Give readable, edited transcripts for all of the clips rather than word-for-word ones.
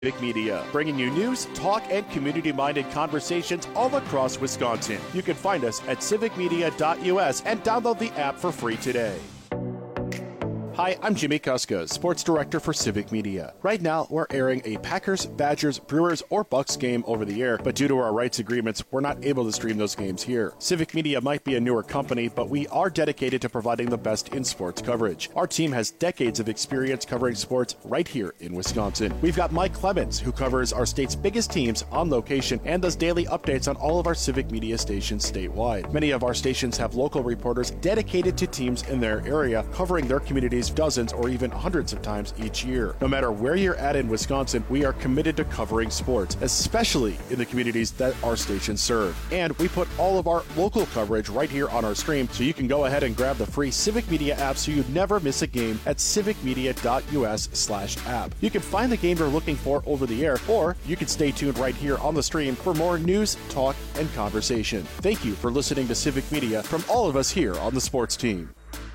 Civic Media, bringing you news, talk, and community-minded conversations all across Wisconsin. You can find us at civicmedia.us and download the app for free today. Hi, I'm Jimmy Kuska, Sports Director for Civic Media. Right now, we're airing a Packers, Badgers, Brewers, or Bucks game over the air, but due to our rights agreements, we're not able to stream those games here. Civic Media might be a newer company, but we are dedicated to providing the best in sports coverage. Our team has decades of experience covering sports right here in Wisconsin. We've got Mike Clemens, who covers our state's biggest teams on location and does daily updates on all of our Civic Media stations statewide. Many of our stations have local reporters dedicated to teams in their area, covering their communities dozens or even hundreds of times each year. No matter where you're at in Wisconsin, we are committed to covering sports, especially in the communities that our stations serve. And we put all of our local coverage right here on our stream, so you can go ahead and grab the free Civic Media app so you never miss a game at civicmedia.us/app. You can find the game you're looking for over the air, or you can stay tuned right here on the stream for more news, talk, and conversation. Thank you for listening to Civic Media from all of us here on the sports team.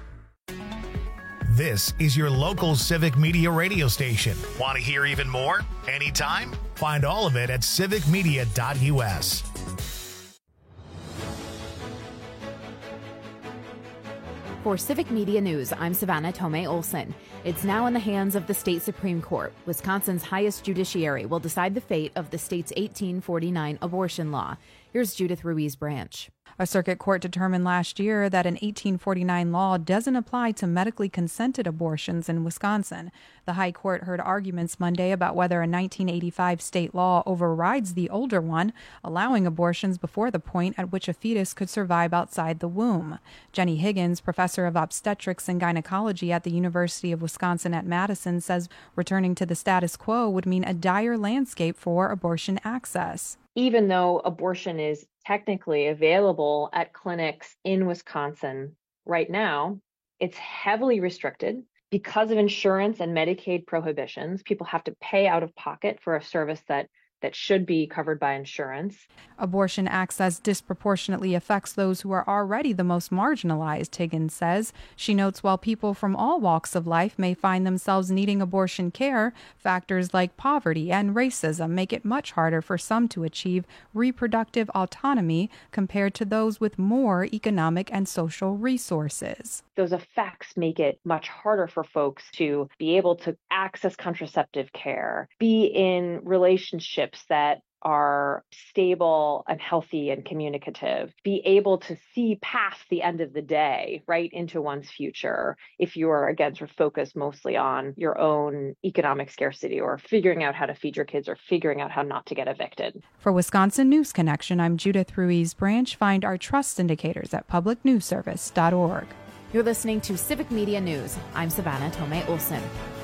This is your local Civic Media radio station. Want to hear even more? Anytime? Find all of it at civicmedia.us. For Civic Media News, I'm Savannah Tomei Olson. It's now in the hands of the state Supreme Court. Wisconsin's highest judiciary will decide the fate of the state's 1849 abortion law. Here's Judith Ruiz-Branch. A circuit court determined last year that an 1849 law doesn't apply to medically consented abortions in Wisconsin. The High Court heard arguments Monday about whether a 1985 state law overrides the older one, allowing abortions before the point at which a fetus could survive outside the womb. Jenny Higgins, professor of obstetrics and gynecology at the University of Wisconsin at Madison, says returning to the status quo would mean a dire landscape for abortion access. Even though abortion is technically available at clinics in Wisconsin right now, it's heavily restricted because of insurance and Medicaid prohibitions. People have to pay out of pocket for a service that should be covered by insurance. Abortion access disproportionately affects those who are already the most marginalized, Higgins says. She notes while people from all walks of life may find themselves needing abortion care, factors like poverty and racism make it much harder for some to achieve reproductive autonomy compared to those with more economic and social resources. Those effects make it much harder for folks to be able to access contraceptive care, be in relationships that are stable and healthy and communicative, be able to see past the end of the day right into one's future if you're, again, sort of focused mostly on your own economic scarcity or figuring out how to feed your kids or figuring out how not to get evicted. For Wisconsin News Connection, I'm Judith Ruiz-Branch. Find our trust indicators at publicnewsservice.org. You're listening to Civic Media News. I'm Savannah Tomei Olson.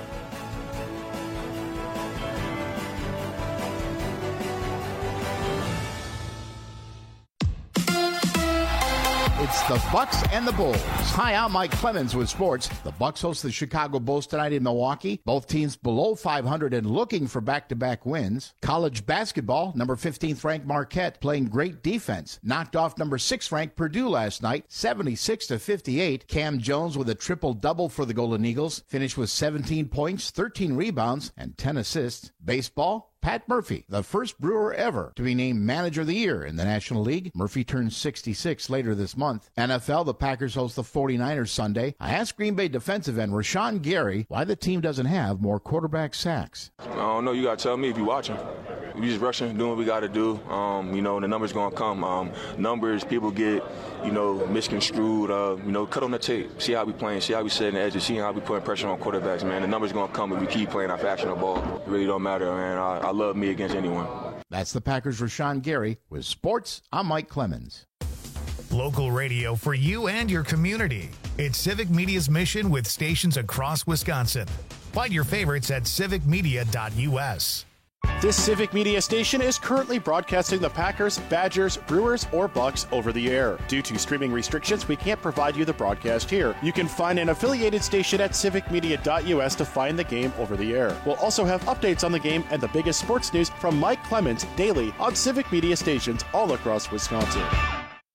It's the Bucks and the Bulls. Hi, I'm Mike Clemens with sports. The Bucks host the Chicago Bulls tonight in Milwaukee. Both teams below 500 and looking for back-to-back wins. College basketball, number 15th ranked Marquette playing great defense. Knocked off number 6th ranked Purdue last night, 76-58. Cam Jones with a triple-double for the Golden Eagles. Finished with 17 points, 13 rebounds, and 10 assists. Baseball, Pat Murphy, the first Brewer ever to be named Manager of the Year in the National League. Murphy turns 66 later this month. NFL, the Packers host the 49ers Sunday. I asked Green Bay defensive end Rashawn Gary why the team doesn't have more quarterback sacks. I don't know. You got to tell me if you're watching. We just rushing, doing what we got to do. The numbers going to come. Numbers, people get, misconstrued. Cut on the tape. See how we playing. See how we setting the edges. See how we putting pressure on quarterbacks, man. The numbers going to come if we keep playing our factional ball. It really don't matter, man. I love me against anyone. That's the Packers' Rashawn Gary. With sports, I'm Mike Clemens. Local radio for you and your community. It's Civic Media's mission with stations across Wisconsin. Find your favorites at civicmedia.us. This Civic Media station is currently broadcasting the Packers, Badgers, Brewers, or Bucks over the air. Due to streaming restrictions, we can't provide you the broadcast here. You can find an affiliated station at civicmedia.us to find the game over the air. We'll also have updates on the game and the biggest sports news from Mike Clemens daily on Civic Media stations all across Wisconsin.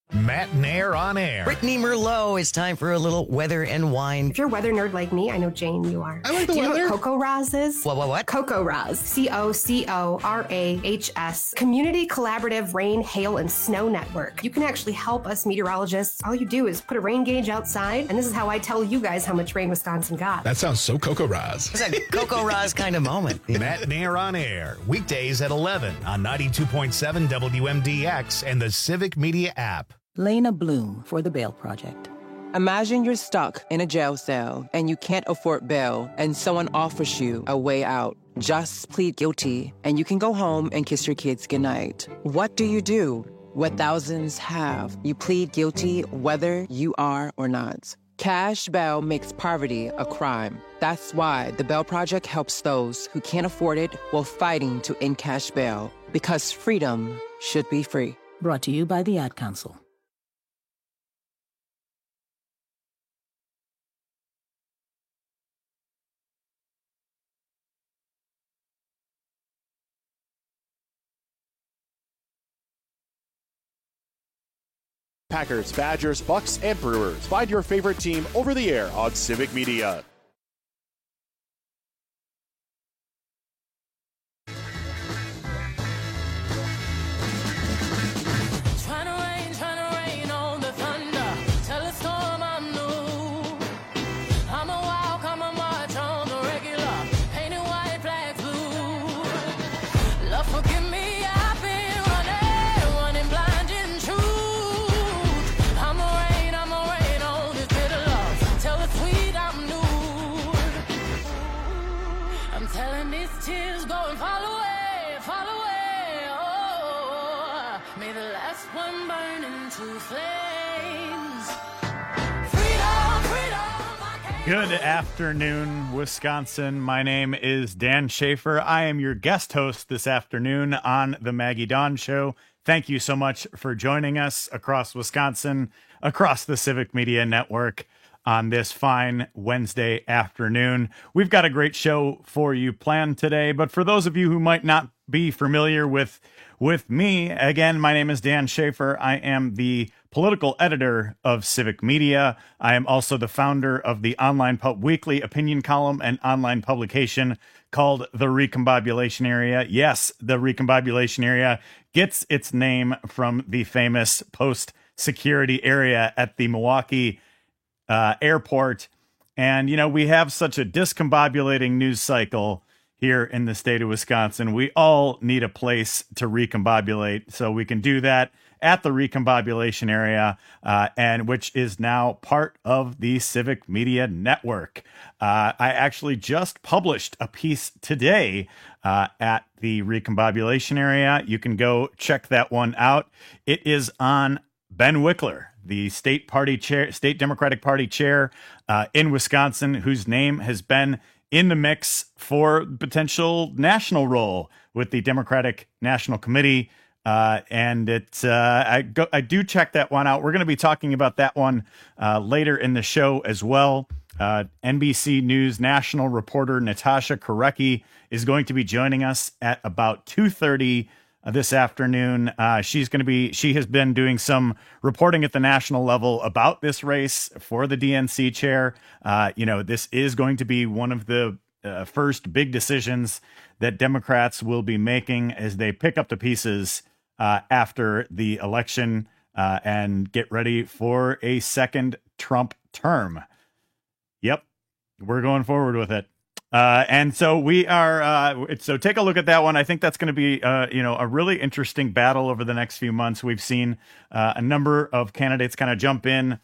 Matt Nair on air. Brittany Merlot, it's time for a little weather and wine. If you're a weather nerd like me, I know, Jane, you are. I like the Do you weather. know what Coco Raz is? What? Coco Raz. COCORAHS. Community Collaborative Rain, Hail, and Snow Network. You can actually help us meteorologists. All you do is put a rain gauge outside, and this is how I tell you guys how much rain Wisconsin got. That sounds so Coco Raz. It's a Coco Raz kind of moment. Matt Nair on air. Weekdays at 11 on 92.7 WMDX and the Civic Media app. Lena Bloom for the Bail Project. Imagine you're stuck in a jail cell and you can't afford bail and someone offers you a way out. Just plead guilty and you can go home and kiss your kids goodnight. What do you do? What thousands have. You plead guilty whether you are or not. Cash bail makes poverty a crime. That's why the Bail Project helps those who can't afford it while fighting to end cash bail. Because freedom should be free. Brought to you by the Ad Council. Packers, Badgers, Bucks, and Brewers. Find your favorite team over the air on Civic Media. Good afternoon, Wisconsin. My name is Dan Schaefer. I am your guest host this afternoon on the Maggie Dawn Show. Thank you so much for joining us across Wisconsin, across the Civic Media Network on this fine Wednesday afternoon. We've got a great show for you planned today, but for those of you who might not be familiar with me, again, my name is Dan Schaefer. I am the political editor of Civic Media. I am also the founder of the online weekly opinion column and online publication called The Recombobulation Area. Yes, The Recombobulation Area gets its name from the famous post-security area at the Milwaukee airport. And, you know, we have such a discombobulating news cycle here in the state of Wisconsin. We all need a place to recombobulate, so we can do that at the Recombobulation Area, and which is now part of the Civic Media Network. I actually just published a piece today at the Recombobulation Area. You can go check that one out. It is on Ben Wickler, the state Democratic Party chair in Wisconsin, whose name has been in the mix for potential national role with the Democratic National Committee. And it's I do check that one out. We're going to be talking about that one later in the show as well. NBC News national reporter Natasha Korecki is going to be joining us at about 2:30 this afternoon. She has been doing some reporting at the national level about this race for the DNC chair. This is going to be one of the first big decisions that Democrats will be making as they pick up the pieces after the election and get ready for a second Trump term. Yep, we're going forward with it. And so we are, so take a look at that one. I think that's going to be, a really interesting battle over the next few months. We've seen a number of candidates kind of jump in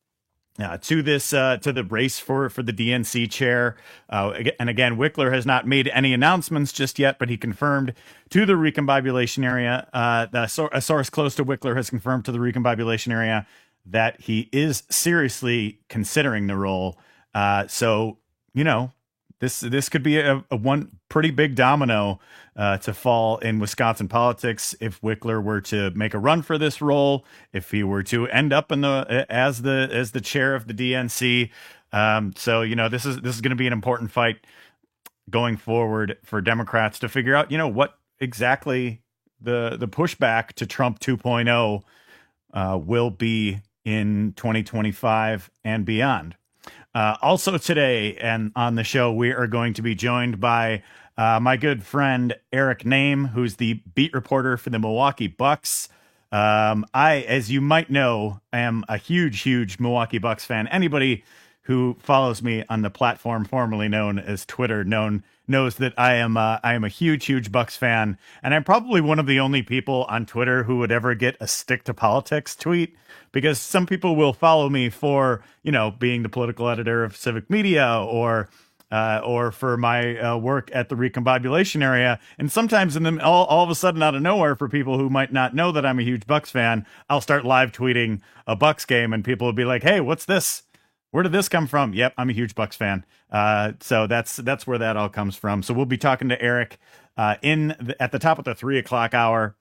to the race for the DNC chair. And again, Wickler has not made any announcements just yet, but he confirmed to the Recombobulation Area, a source close to Wickler has confirmed to the Recombobulation Area that he is seriously considering the role. This could be a one pretty big domino to fall in Wisconsin politics if Wickler were to make a run for this role, if he were to end up as the chair of the DNC. This is going to be an important fight going forward for Democrats to figure out, what exactly the pushback to Trump 2.0 will be in 2025 and beyond. Also today and on the show, we are going to be joined by my good friend Eric Nehm, who's the beat reporter for the Milwaukee Bucks. I, as you might know, am a huge Milwaukee Bucks fan. Anybody who follows me on the platform formerly known as Twitter knows that I am a huge Bucks fan, and I'm probably one of the only people on Twitter who would ever get a stick to politics tweet, because some people will follow me for, being the political editor of Civic Media or for my work at the Recombobulation area. And sometimes all of a sudden out of nowhere, for people who might not know that I'm a huge Bucks fan, I'll start live tweeting a Bucks game and people will be like, hey, what's this? Where did this come from? Yep, I'm a huge Bucks fan. So that's where that all comes from. So we'll be talking to Eric at the top of the 3:00 hour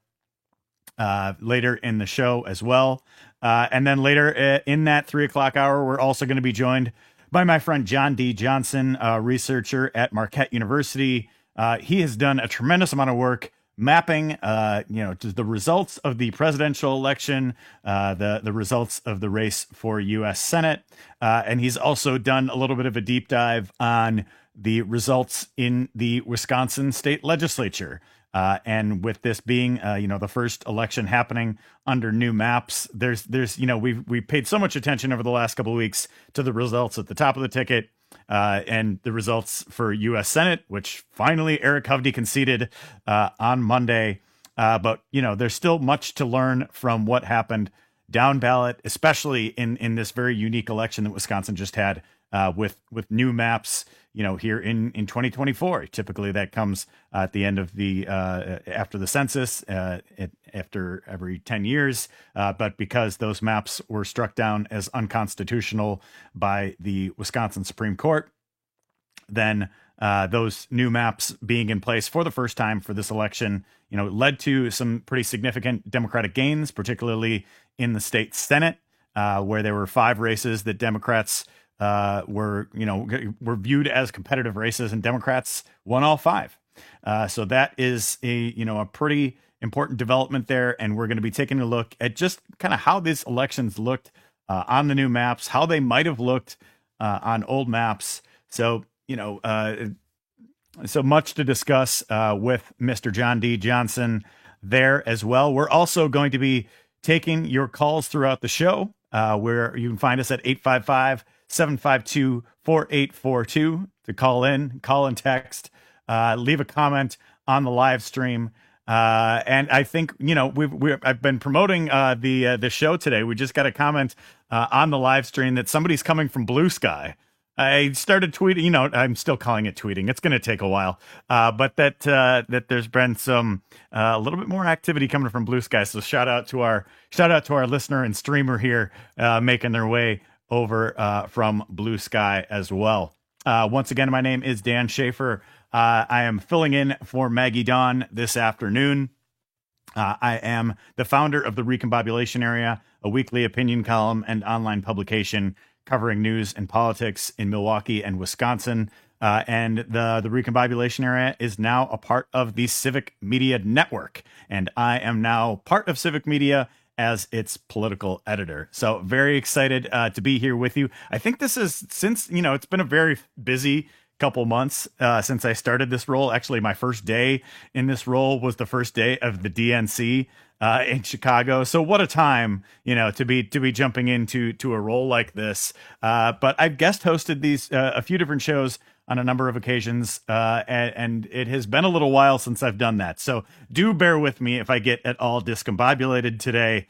later in the show as well. And then later in that 3:00 hour, we're also going to be joined by my friend John D. Johnson, a researcher at Marquette University. He has done a tremendous amount of work mapping, the results of the presidential election, the results of the race for U.S. Senate. And he's also done a little bit of a deep dive on the results in the Wisconsin state legislature. And with this being, the first election happening under new maps, we've paid so much attention over the last couple of weeks to the results at the top of the ticket, and the results for U.S. Senate, which finally Eric Hovde conceded on Monday. But there's still much to learn from what happened down ballot, especially in this very unique election that Wisconsin just had with new maps. Here in 2024, typically that comes at the end of the after the census, after every 10 years. But because those maps were struck down as unconstitutional by the Wisconsin Supreme Court, then those new maps being in place for the first time for this election, led to some pretty significant Democratic gains, particularly in the state Senate, where there were 5 races that Democrats were viewed as competitive races, and Democrats won all 5. So that is a pretty important development there. And we're going to be taking a look at just kind of how these elections looked on the new maps, how they might have looked on old maps. So, so much to discuss with Mr. John D. Johnson there as well. We're also going to be taking your calls throughout the show, where you can find us at 855-752-4842 to call and text, leave a comment on the live stream. And I think, I've been promoting the show today. We just got a comment on the live stream that somebody's coming from Blue Sky. I started tweeting, I'm still calling it tweeting. It's going to take a while, but that there's been some a little bit more activity coming from Blue Sky. So shout out to our listener and streamer here, making their way over from Blue Sky as well. Once again, my name is Dan Schaefer. I am filling in for Maggie Dawn this afternoon. I am the founder of the Recombobulation Area, a weekly opinion column and online publication covering news and politics in Milwaukee and Wisconsin. And the Recombobulation Area is now a part of the Civic Media Network. And I am now part of Civic Media as its political editor. So very excited to be here with you. I think this is, since, it's been a very busy couple months since I started this role. Actually, my first day in this role was the first day of the DNC in Chicago. So what a time, to be jumping into a role like this. But I've guest hosted these a few different shows on a number of occasions, and it has been a little while since I've done that. So do bear with me if I get at all discombobulated today.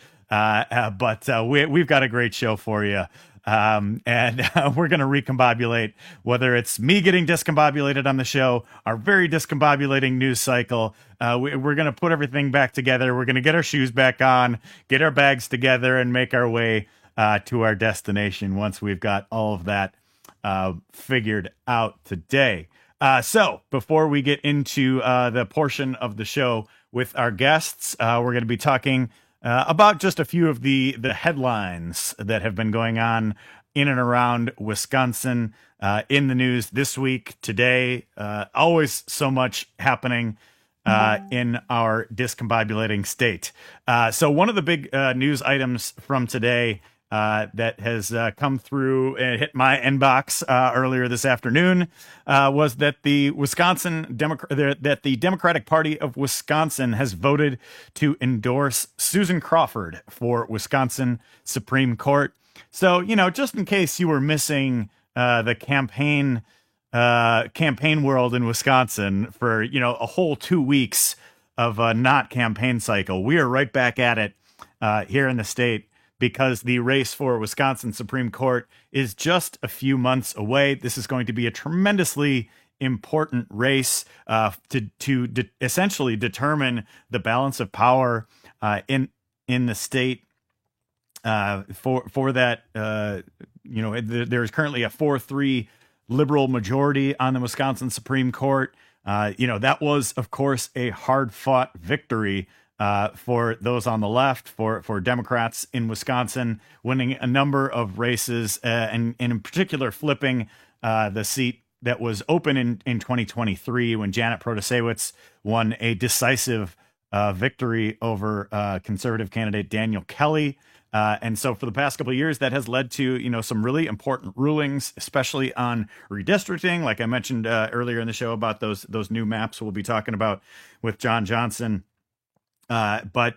But we've got a great show for you. And we're going to recombobulate, whether it's me getting discombobulated on the show, our very discombobulating news cycle. We're going to put everything back together. We're going to get our shoes back on, get our bags together, and make our way to our destination once we've got all of that figured out today. So before we get into the portion of the show with our guests, we're going to be talking about just a few of the headlines that have been going on in and around Wisconsin in the news this week, today. Always so much happening in our discombobulating state. So one of the big news items from today that has come through and hit my inbox earlier this afternoon was that the Democratic Party of Wisconsin has voted to endorse Susan Crawford for Wisconsin Supreme Court. So, just in case you were missing the campaign world in Wisconsin for, a whole 2 weeks of a not campaign cycle, we are right back at it here in the state, because the race for Wisconsin Supreme Court is just a few months away. This is going to be a tremendously important race to essentially determine the balance of power in the state. For that, there's currently a 4-3 liberal majority on the Wisconsin Supreme Court. That was, of course, a hard-fought victory for those on the left, for Democrats in Wisconsin, winning a number of races, and in particular flipping the seat that was open in 2023 when Janet Protasiewicz won a decisive victory over conservative candidate Daniel Kelly. And so for the past couple of years, that has led to, some really important rulings, especially on redistricting. Like I mentioned earlier in the show about those new maps we'll be talking about with John Johnson. But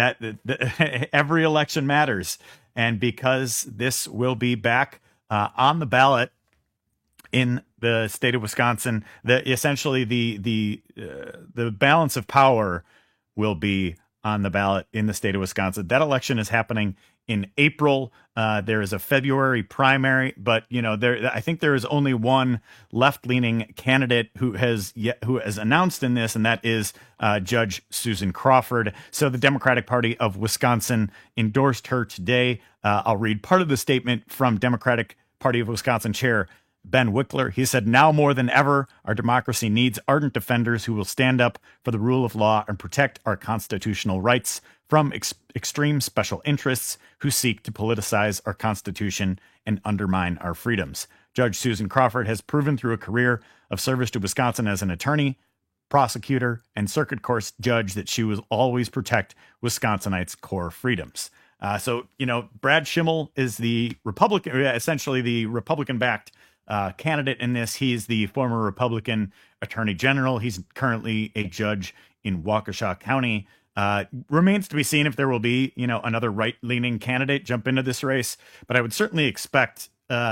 every election matters. And because this will be back on the ballot in the state of Wisconsin, essentially the balance of power will be on the ballot in the state of Wisconsin. That election is happening in April. There is a February primary, but I think there is only one left-leaning candidate who has announced in this, and that is Judge Susan Crawford. So the Democratic Party of Wisconsin endorsed her today. I'll read part of the statement from Democratic Party of Wisconsin Chair Ben Wickler. He said, "Now more than ever, our democracy needs ardent defenders who will stand up for the rule of law and protect our constitutional rights from extreme special interests who seek to politicize our Constitution and undermine our freedoms. Judge Susan Crawford has proven through a career of service to Wisconsin as an attorney, prosecutor, and circuit court judge that she will always protect Wisconsinites' core freedoms." So, Brad Schimmel is the Republican, essentially the Republican-backed candidate in this. He's the former Republican attorney general. He's currently a judge in Waukesha County. Remains to be seen if there will be, another right-leaning candidate jump into this race. But I would certainly expect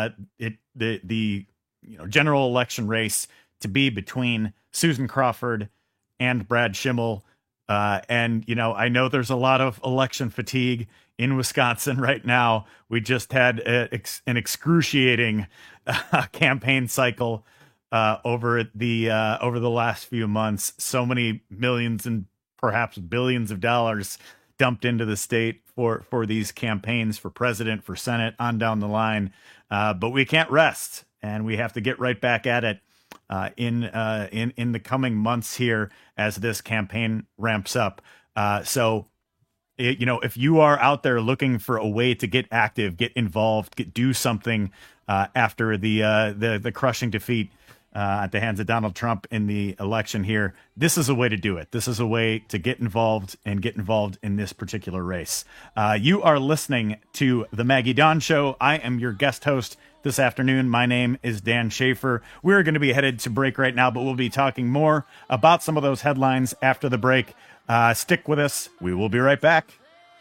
the general election race to be between Susan Crawford and Brad Schimmel. And I know there's a lot of election fatigue in Wisconsin right now. We just had an excruciating campaign cycle over the last few months. So many millions and perhaps billions of dollars dumped into the state for these campaigns for president, for Senate, on down the line. But we can't rest, and we have to get right back at it in the coming months here as this campaign ramps up. So, if you are out there looking for a way to get active, get involved, do something after the crushing defeat at the hands of Donald Trump in the election here, this is a way to do it. This is a way to get involved in this particular race. You are listening to The Maggie Dawn Show. I am your guest host this afternoon. My name is Dan Schaefer. We're going to be headed to break right now, but we'll be talking more about some of those headlines after the break. Stick with us. We will be right back.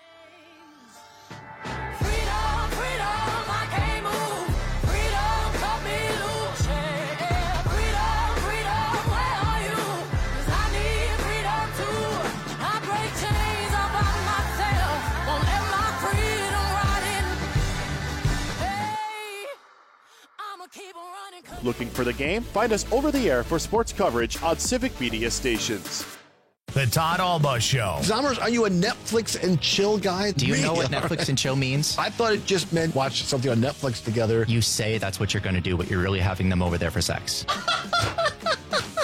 Looking for the game? Find us over the air for sports coverage on Civic Media stations. The Todd Alba Show. Zommers, are you a Netflix and chill guy? Do you know what Netflix and chill means? I thought it just meant watch something on Netflix together. You say that's what you're going to do, but you're really having them over there for sex.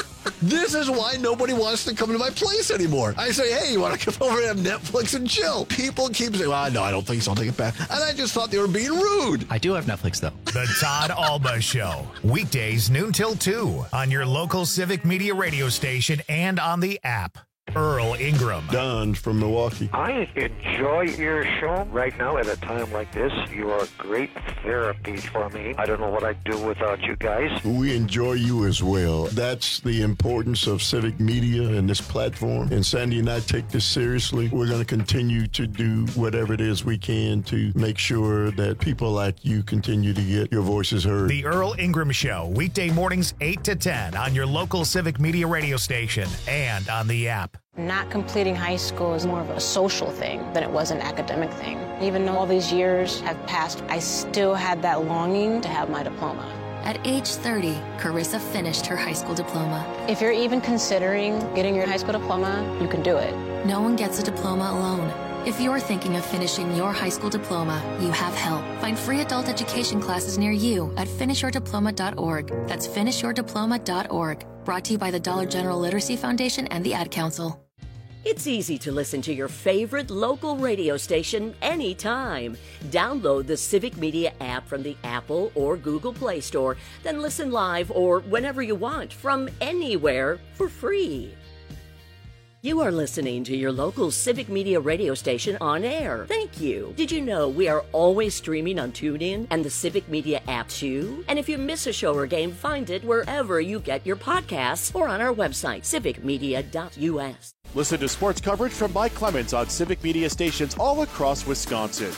This is why nobody wants to come to my place anymore. I say, hey, you want to come over and have Netflix and chill? People keep saying, well, no, I don't think so. I'll take it back. And I just thought they were being rude. I do have Netflix, though. The Todd Alba Show. Weekdays noon till 2 on your local Civic Media radio station and on the app. Earl Ingram. Don from Milwaukee. I enjoy your show right now at a time like this. You are great therapy for me. I don't know what I'd do without you guys. We enjoy you as well. That's the importance of civic media and this platform. And Sandy and I take this seriously. We're going to continue to do whatever it is we can to make sure that people like you continue to get your voices heard. The Earl Ingram Show, weekday mornings 8 to 10 on your local Civic Media radio station and on the app. Not completing high school is more of a social thing than it was an academic thing. Even though all these years have passed, I still had that longing to have my diploma. At age 30, Carissa finished her high school diploma. If you're even considering getting your high school diploma, you can do it. No one gets a diploma alone. If you're thinking of finishing your high school diploma, you have help. Find free adult education classes near you at finishyourdiploma.org. That's finishyourdiploma.org. Brought to you by the Dollar General Literacy Foundation and the Ad Council. It's easy to listen to your favorite local radio station anytime. Download the Civic Media app from the Apple or Google Play Store, then listen live or whenever you want from anywhere for free. You are listening to your local Civic Media radio station on air. Thank you. Did you know we are always streaming on TuneIn and the Civic Media app too? And if you miss a show or game, find it wherever you get your podcasts or on our website, civicmedia.us. Listen to sports coverage from Mike Clemens on Civic Media stations all across Wisconsin.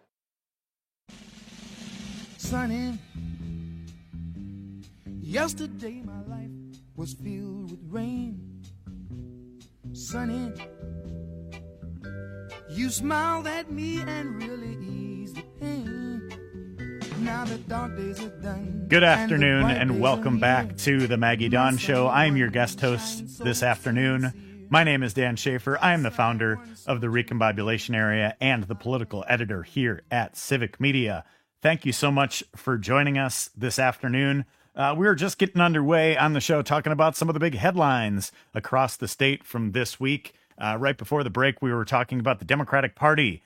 Sunny, yesterday my life was filled with rain. Sunny, you smiled at me and really eased the pain. Now the dark days are done. Good afternoon and welcome back to the Maggie Dawn Show. I'm your guest host this afternoon. My name is Dan Schaefer. I am the founder of the Recombobulation Area and the political editor here at Civic Media. Thank you so much for joining us this afternoon. We're just getting underway on the show talking about some of the big headlines across the state from this week. Right before the break, we were talking about the Democratic Party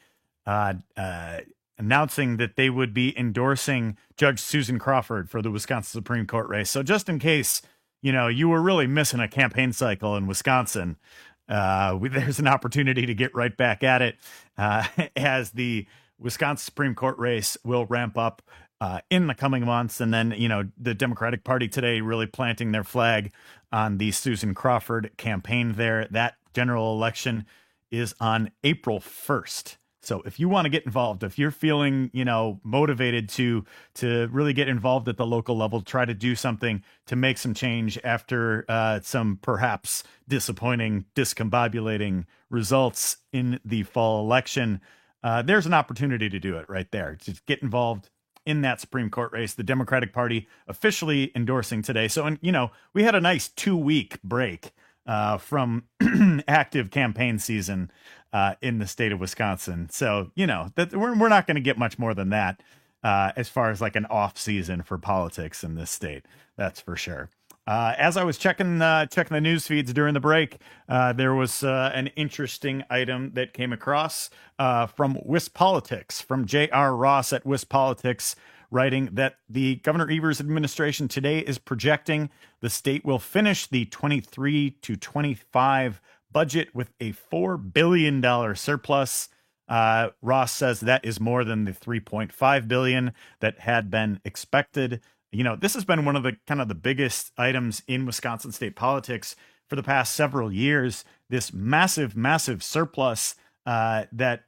announcing that they would be endorsing Judge Susan Crawford for the Wisconsin Supreme Court race. So just in case, you were really missing a campaign cycle in Wisconsin, there's an opportunity to get right back at it as the Wisconsin Supreme Court race will ramp up in the coming months. And then, the Democratic Party today really planting their flag on the Susan Crawford campaign there. That general election is on April 1st. So if you want to get involved, if you're feeling, motivated to really get involved at the local level, try to do something to make some change after some perhaps disappointing, discombobulating results in the fall election, there's an opportunity to do it right there. Just get involved in that Supreme Court race. The Democratic Party officially endorsing today. So, we had a nice 2-week break from active campaign season in the state of Wisconsin. So, that we're not going to get much more than that as far as like an off season for politics in this state. That's for sure. As I was checking the news feeds during the break, there was an interesting item that came across from WisPolitics, from J.R. Ross at WisPolitics, writing that the Governor Evers administration today is projecting the state will finish the 23 to 25 budget with a $4 billion surplus. Ross says that is more than the $3.5 billion that had been expected. This has been one of the biggest items in Wisconsin state politics for the past several years. This massive, massive surplus that,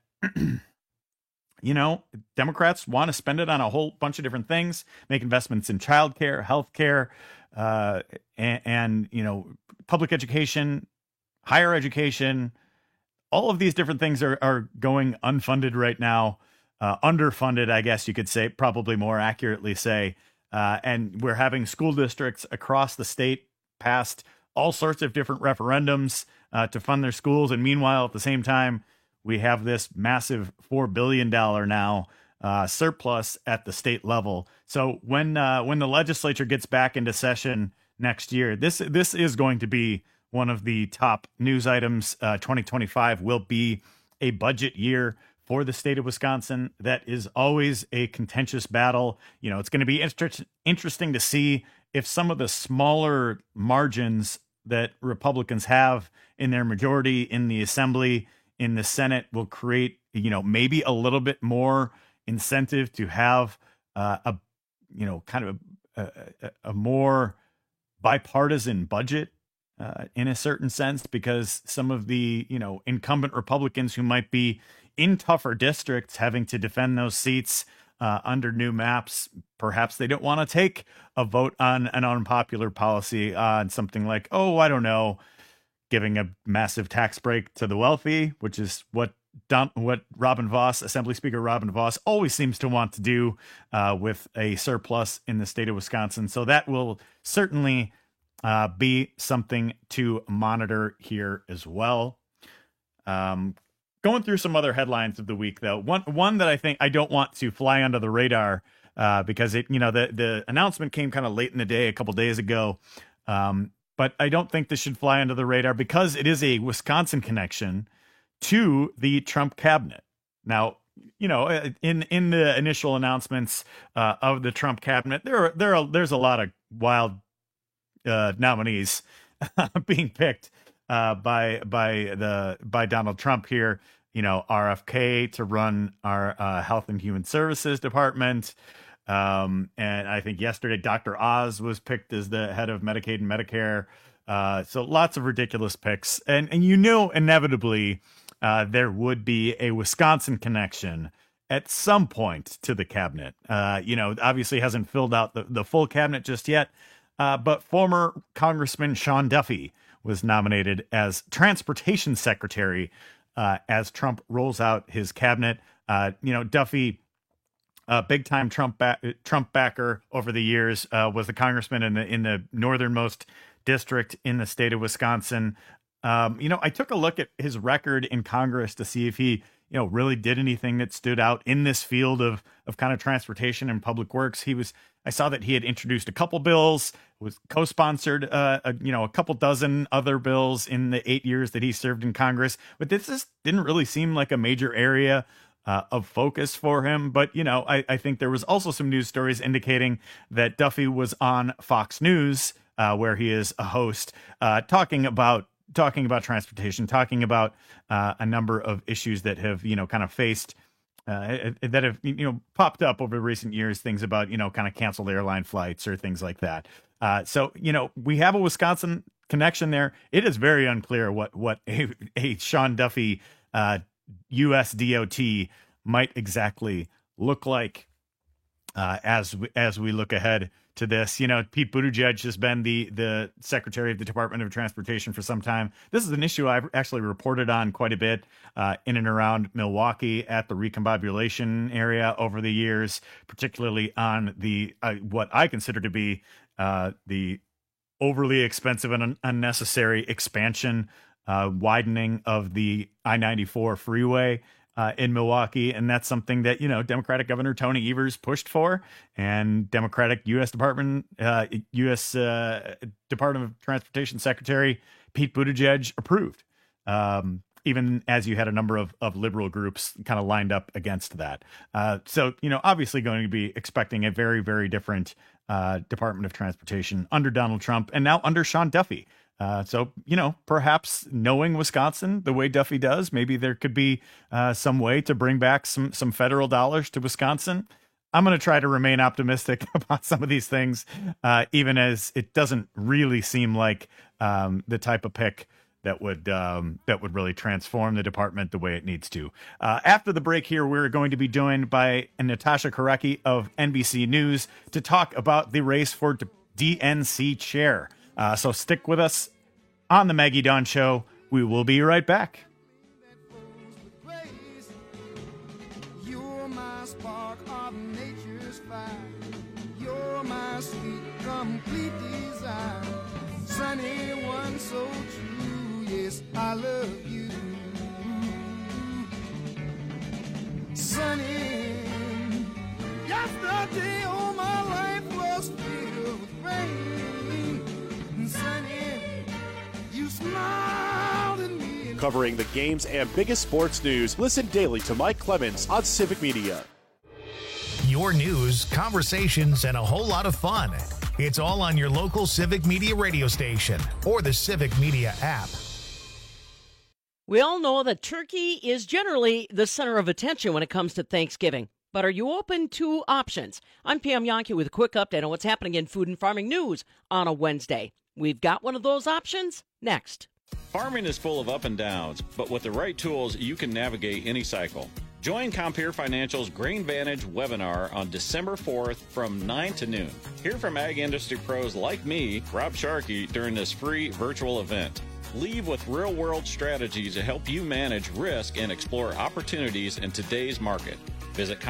Democrats want to spend it on a whole bunch of different things, make investments in childcare, healthcare, and public education, higher education. All of these different things are going unfunded right now, underfunded, I guess you could say, probably more accurately say. And we're having school districts across the state pass all sorts of different referendums to fund their schools. And meanwhile, at the same time, we have this massive $4 billion now surplus at the state level. So when the legislature gets back into session next year. This is going to be one of the top news items. 2025 will be a budget year for the state of Wisconsin. That is always a contentious battle. You know, it's going to be interesting to see if some of the smaller margins that Republicans have in their majority in the Assembly, in the Senate, will create, you know, maybe a little bit more incentive to have a more bipartisan budget in a certain sense, because some of the, you know, incumbent Republicans who might be in tougher districts having to defend those seats under new maps, perhaps they don't want to take a vote on an unpopular policy on something like, oh, I don't know, giving a massive tax break to the wealthy, which is what Robin Vos, Assembly Speaker Robin Vos, always seems to want to do with a surplus in the state of Wisconsin. So that will certainly be something to monitor here as well. Going through some other headlines of the week, though, one that I think I don't want to fly under the radar because it, you know, the announcement came kind of late in the day, a couple days ago. But I don't think this should fly under the radar because it is a Wisconsin connection to the Trump cabinet. Now, you know, in the initial announcements of the Trump cabinet, there's a lot of wild nominees being picked by Donald Trump here. You know, RFK to run our Health and Human Services Department. And I think yesterday Dr. Oz was picked as the head of Medicaid and Medicare. So lots of ridiculous picks. And you know, inevitably there would be a Wisconsin connection at some point to the cabinet. You know, obviously hasn't filled out the full cabinet just yet. But former Congressman Sean Duffy was nominated as Transportation Secretary as Trump rolls out his cabinet. You know, Duffy, big time Trump backer over the years, was the congressman in the northernmost district in the state of Wisconsin. You know, I took a look at his record in Congress to see if he, you know, really did anything that stood out in this field of kind of transportation and public works. I saw that he had introduced a couple bills, was co-sponsored, a couple dozen other bills in the 8 years that he served in Congress. But this just didn't really seem like a major area of focus for him. But, you know, I think there was also some news stories indicating that Duffy was on Fox News, where he is a host, talking about transportation, talking about a number of issues that have, you know, kind of faced that have, you know, popped up over recent years, things about, you know, kind of canceled airline flights or things like that. So, you know, we have a Wisconsin connection there. It is very unclear what a Sean Duffy U.S. DOT might exactly look like as we look ahead to this. You know, Pete Buttigieg has been the Secretary of the Department of Transportation for some time. This is an issue I've actually reported on quite a bit in and around Milwaukee at the recombobulation area over the years, particularly on the what I consider to be the overly expensive and unnecessary expansion, widening of the I-94 freeway in Milwaukee. And that's something that, you know, Democratic Governor Tony Evers pushed for, and Democratic U.S. Department of Transportation Secretary Pete Buttigieg approved, even as you had a number of liberal groups kind of lined up against that. So, you know, obviously going to be expecting a very, very different Department of Transportation under Donald Trump and now under Sean Duffy. So, you know, perhaps knowing Wisconsin the way Duffy does, maybe there could be some way to bring back some federal dollars to Wisconsin. I'm going to try to remain optimistic about some of these things, even as it doesn't really seem like the type of pick that would really transform the department the way it needs to. After the break here, we're going to be joined by Natasha Korecki of NBC News to talk about the race for DNC chair. So stick with us on the Maggie Dawn Show. We will be right back. You're my spark of nature's fire. You're my sweet, complete desire. Sunny one, so true. Yes, I love you. Sunny. Yesterday, all my life was filled with rain. covering the games and biggest sports news. Listen daily to Mike Clemens on Civic Media. Your news, conversations, and a whole lot of fun. It's all on your local Civic Media radio station or the Civic Media app. We all know that turkey is generally the center of attention when it comes to Thanksgiving. But are you open to options? I'm Pam Yonke with a quick update on what's happening in food and farming news on a Wednesday. We've got one of those options next. Farming is full of up and downs, but with the right tools, you can navigate any cycle. Join Compeer Financial's Grain Vantage webinar on December 4th from 9 to noon. Hear from ag industry pros like me, Rob Sharkey, during this free virtual event. Leave with real-world strategies to help you manage risk and explore opportunities in today's market. Visit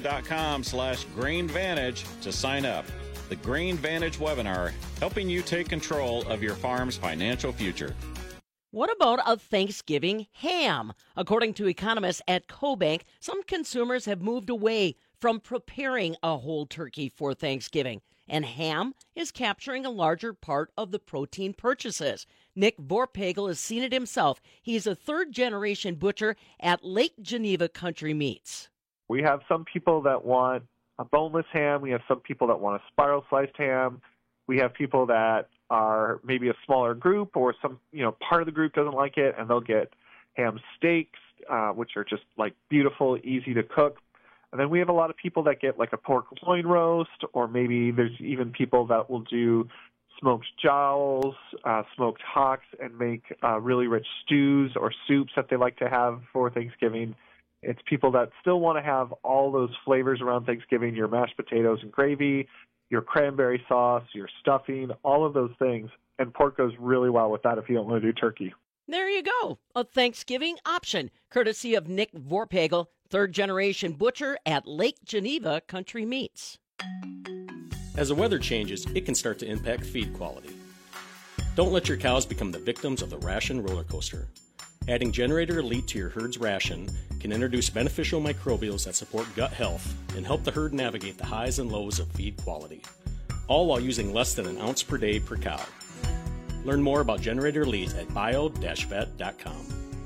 Compeer.com/GrainVantage to sign up. The Grain Vantage webinar, helping you take control of your farm's financial future. What about a Thanksgiving ham? According to economists at CoBank, some consumers have moved away from preparing a whole turkey for Thanksgiving, and ham is capturing a larger part of the protein purchases. Nick Vorpagel has seen it himself. He's a third-generation butcher at Lake Geneva Country Meats. We have some people that want a boneless ham. We have some people that want a spiral-sliced ham. We have people that are maybe a smaller group, or some, part of the group doesn't like it, and they'll get ham steaks, which are just like beautiful, easy to cook. And then we have a lot of people that get like a pork loin roast, or maybe there's even people that will do smoked jowls, smoked hocks, and make really rich stews or soups that they like to have for Thanksgiving. It's people that still want to have all those flavors around Thanksgiving, your mashed potatoes and gravy, your cranberry sauce, your stuffing, all of those things. And pork goes really well with that if you don't want to do turkey. There you go. A Thanksgiving option, courtesy of Nick Vorpagel, third-generation butcher at Lake Geneva Country Meats. As the weather changes, it can start to impact feed quality. Don't let your cows become the victims of the ration roller coaster. Adding Generator Elite to your herd's ration can introduce beneficial microbials that support gut health and help the herd navigate the highs and lows of feed quality, all while using less than an ounce per day per cow. Learn more about Generator Elite at bio-vet.com.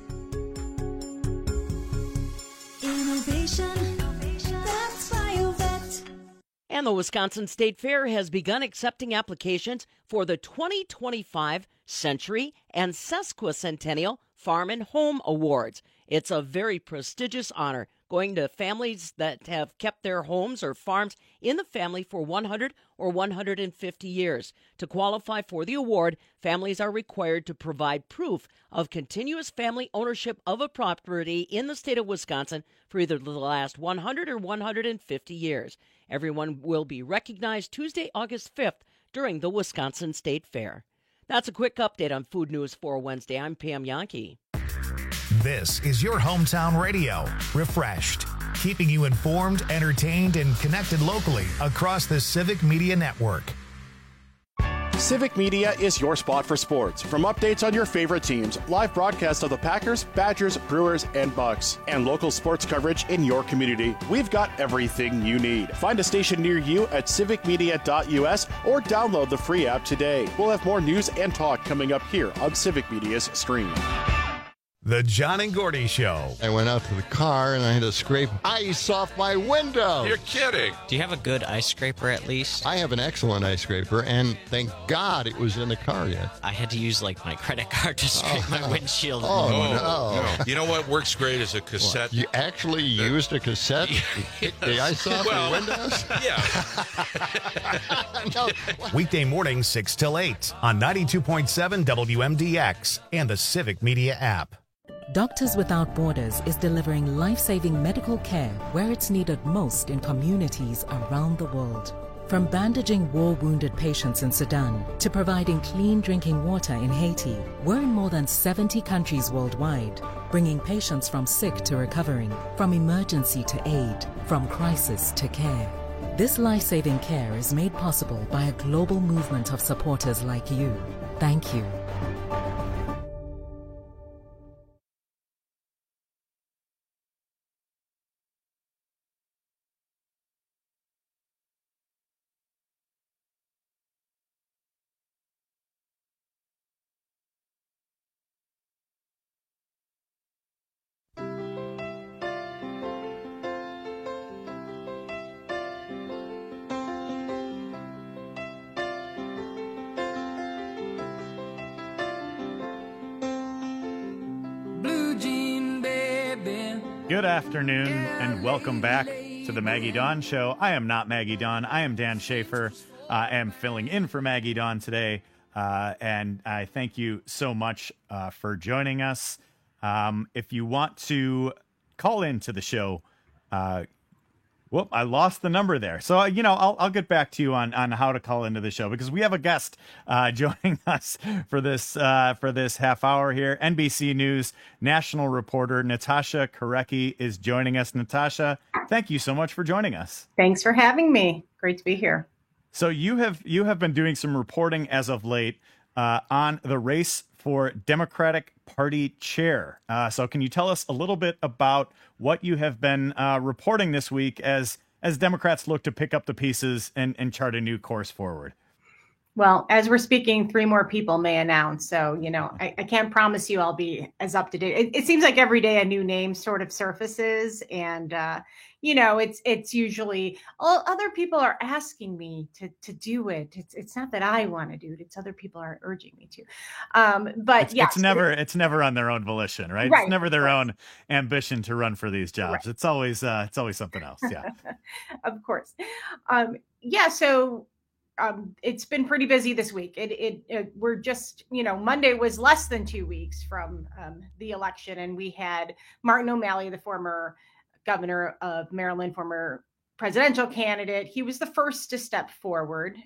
Innovation, that's BioVet. And the Wisconsin State Fair has begun accepting applications for the 2025 Century and Sesquicentennial Farm and Home Awards. It's a very prestigious honor, going to families that have kept their homes or farms in the family for 100 or 150 years. To qualify for the award, families are required to provide proof of continuous family ownership of a property in the state of Wisconsin for either the last 100 or 150 years. Everyone will be recognized Tuesday, August 5th during the Wisconsin State Fair. That's a quick update on food news for Wednesday. I'm Pam Yonke. This is your hometown radio, refreshed, keeping you informed, entertained, and connected locally across the Civic Media Network. Civic Media is your spot for sports. From updates on your favorite teams, live broadcasts of the Packers, Badgers, Brewers, and Bucks, and local sports coverage in your community, we've got everything you need. Find a station near you at civicmedia.us or download the free app today. We'll have more news and talk coming up here on Civic Media's stream. The John and Gordy Show. I went out to the car and I had to scrape ice off my window. You're kidding. Do you have a good ice scraper at least? I have an excellent ice scraper, and thank God it was in the car yet. I had to use my credit card to scrape my windshield. Oh, no. You know what works great is a cassette. What? You actually used a cassette to pick the ice off the windows? Yeah. No. Weekday mornings 6 till 8 on 92.7 WMDX and the Civic Media app. Doctors Without Borders is delivering life-saving medical care where it's needed most in communities around the world. From bandaging war-wounded patients in Sudan to providing clean drinking water in Haiti, we're in more than 70 countries worldwide, bringing patients from sick to recovering, from emergency to aid, from crisis to care. This life-saving care is made possible by a global movement of supporters like you. Thank you. Good afternoon and welcome back to the Maggie Dawn Show. I am not Maggie Dawn. I am Dan Schaefer. I am filling in for Maggie Dawn today. And I thank you so much for joining us. If you want to call into the show, I lost the number there. So, I'll get back to you on how to call into the show because we have a guest joining us for this half hour here. NBC News national reporter Natasha Korecki is joining us. Natasha, thank you so much for joining us. Thanks for having me. Great to be here. So you have been doing some reporting as of late on the race for Democratic Party chair. So can you tell us a little bit about what you have been reporting this week as Democrats look to pick up the pieces and chart a new course forward? Well, as we're speaking, 3 more people may announce. So, I can't promise you I'll be as up to date. It seems like every day a new name sort of surfaces. And, it's usually other people are asking me to do it. It's not that I want to do it. It's other people are urging me to. But it's never on their own volition, right? It's never their own ambition to run for these jobs. Right. It's always something else. Yeah, of course. So it's been pretty busy this week. We're just, Monday was less than 2 weeks from the election, and we had Martin O'Malley, the former governor of Maryland, former presidential candidate. He was the first to step forward.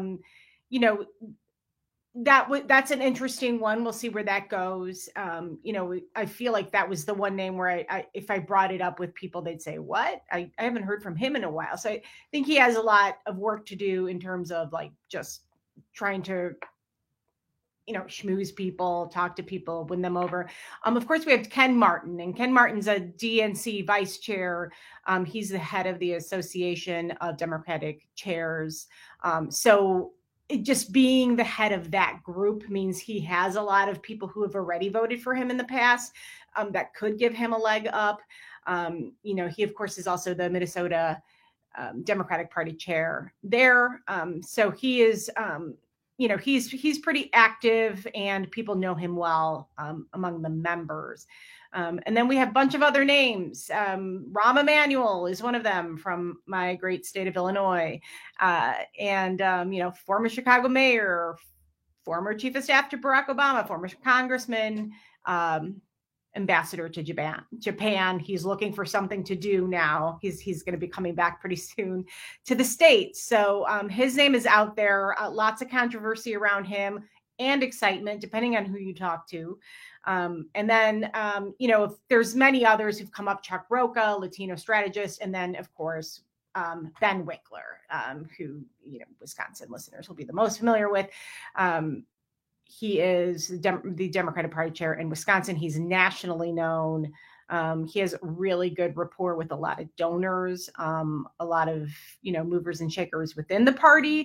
That's an interesting one. We'll see where that goes. I feel like that was the one name where if I brought it up with people, they'd say, what? I haven't heard from him in a while. So I think he has a lot of work to do in terms of just trying to, schmooze people, talk to people, win them over. Of course, we have Ken Martin, and Ken Martin's a DNC vice chair. He's the head of the Association of Democratic Chairs. So just being the head of that group means he has a lot of people who have already voted for him in the past that could give him a leg up. He, of course, is also the Minnesota Democratic Party chair there. So he is, he's pretty active and people know him well among the members. And then we have a bunch of other names. Rahm Emanuel is one of them from my great state of Illinois. Former Chicago mayor, former chief of staff to Barack Obama, former congressman, ambassador to Japan. He's looking for something to do now. He's going to be coming back pretty soon to the States. So his name is out there. Lots of controversy around him and excitement, depending on who you talk to. If there's many others who've come up, Chuck Rocha, Latino strategist, and then, of course, Ben Wickler, who, Wisconsin listeners will be the most familiar with. He is the Democratic Party chair in Wisconsin. He's nationally known. He has really good rapport with a lot of donors, a lot of, movers and shakers within the party.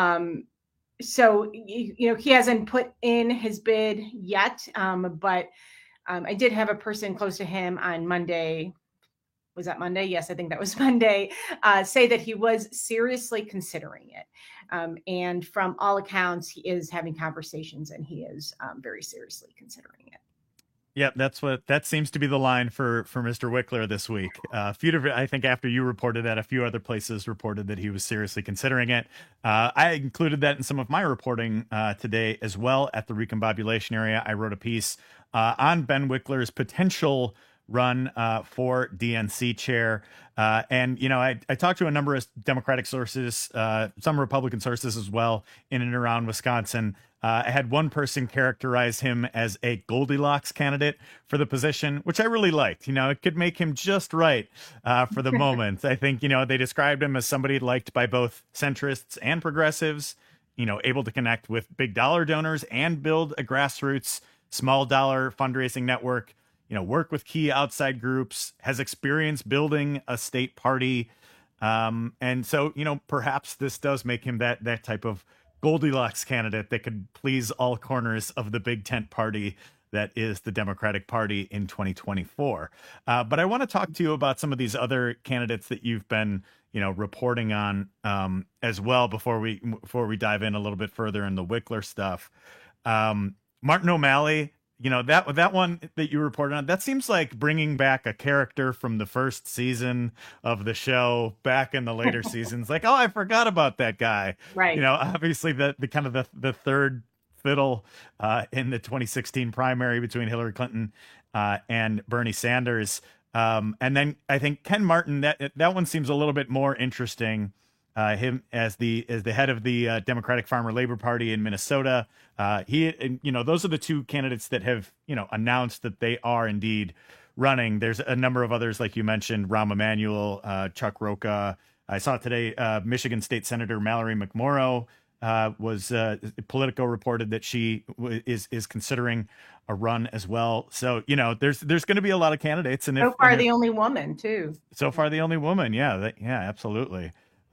So he hasn't put in his bid yet, but I did have a person close to him on Monday. Was that Monday? Yes, I think that was Monday. Say that he was seriously considering it. And from all accounts, he is having conversations and he is very seriously considering it. Yeah, that seems to be the line for Mr. Wickler this week. I think after you reported that, a few other places reported that he was seriously considering it. I included that in some of my reporting today as well at the Recombobulation area. I wrote a piece on Ben Wickler's potential run for DNC chair. I talked to a number of Democratic sources, some Republican sources as well, in and around Wisconsin. I had one person characterize him as a Goldilocks candidate for the position, which I really liked. It could make him just right for the moment. I think, they described him as somebody liked by both centrists and progressives, able to connect with big dollar donors and build a grassroots small dollar fundraising network, work with key outside groups, has experience building a state party. And so, perhaps this does make him that type of Goldilocks candidate that could please all corners of the big tent party that is the Democratic Party in 2024. But I want to talk to you about some of these other candidates that you've been, reporting on as well before we dive in a little bit further in the Wickler stuff. Martin O'Malley that one that you reported on, that seems like bringing back a character from the first season of the show back in the later seasons. Like, oh, I forgot about that guy. Right. Obviously the kind of the third fiddle in the 2016 primary between Hillary Clinton and Bernie Sanders. And then I think Ken Martin, that one seems a little bit more interesting. Him as the head of the Democratic Farmer Labor Party in Minnesota. Those are the two candidates that have, announced that they are indeed running. There's a number of others, like you mentioned, Rahm Emanuel, Chuck Rocha. I saw today, Michigan State Senator Mallory McMorrow was Politico reported that she is considering a run as well. So, there's going to be a lot of candidates. And so far, the only woman too. So far, the only woman. Yeah, absolutely.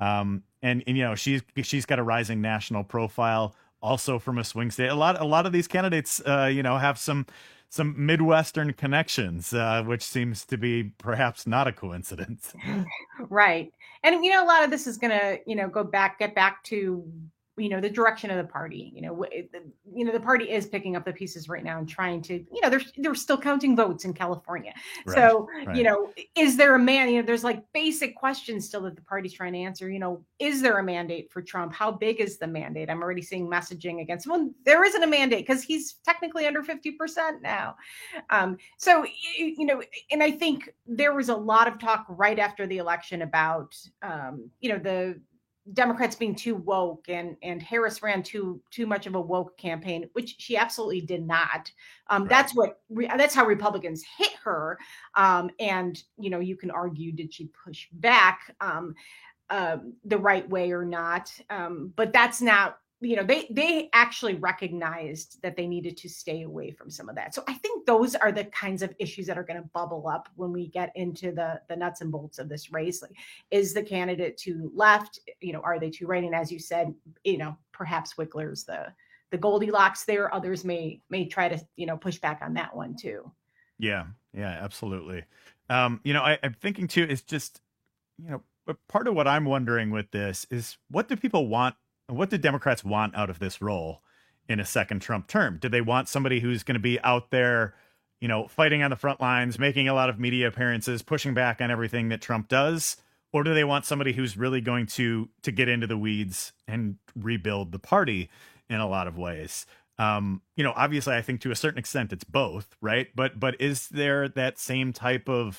She's got a rising national profile, also from a swing state. A lot of these candidates, have some Midwestern connections, which seems to be perhaps not a coincidence. Right. And, a lot of this is going to, get back to, the direction of the party. The party is picking up the pieces right now and trying to, they're still counting votes in California. Right, so, right. Is there a there's like basic questions still that the party's trying to answer. Is there a mandate for Trump? How big is the mandate? I'm already seeing messaging against, well, there isn't a mandate because he's technically under 50% now. And I think there was a lot of talk right after the election about, the Democrats being too woke and Harris ran too much of a woke campaign, which she absolutely did not. Right. That's how Republicans hit her. And, you can argue, did she push back the right way or not? But that's not, they actually recognized that they needed to stay away from some of that. So I think those are the kinds of issues that are going to bubble up when we get into the nuts and bolts of this race. Like, is the candidate too left? Are they too right? And as you said, perhaps Wickler's the Goldilocks there. Others may try to, push back on that one too. Yeah, absolutely. I'm thinking too, is just, part of what I'm wondering with this is, what do people want? What do Democrats want out of this role in a second Trump term? Do they want somebody who's going to be out there, fighting on the front lines, making a lot of media appearances, pushing back on everything that Trump does? Or do they want somebody who's really going to get into the weeds and rebuild the party in a lot of ways? Obviously, I think to a certain extent it's both, right? But is there that same type of,